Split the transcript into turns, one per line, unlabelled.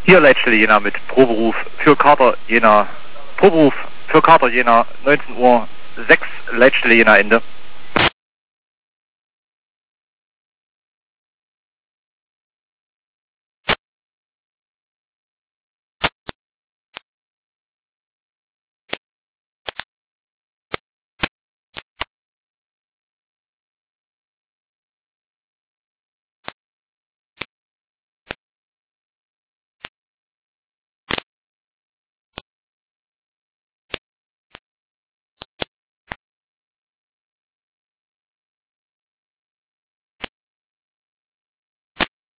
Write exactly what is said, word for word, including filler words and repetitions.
Hier Leitstelle Jena mit Proberuf für Kater Jena. Proberuf für Kater Jena, neunzehn Uhr sechs, Leitstelle Jena Ende.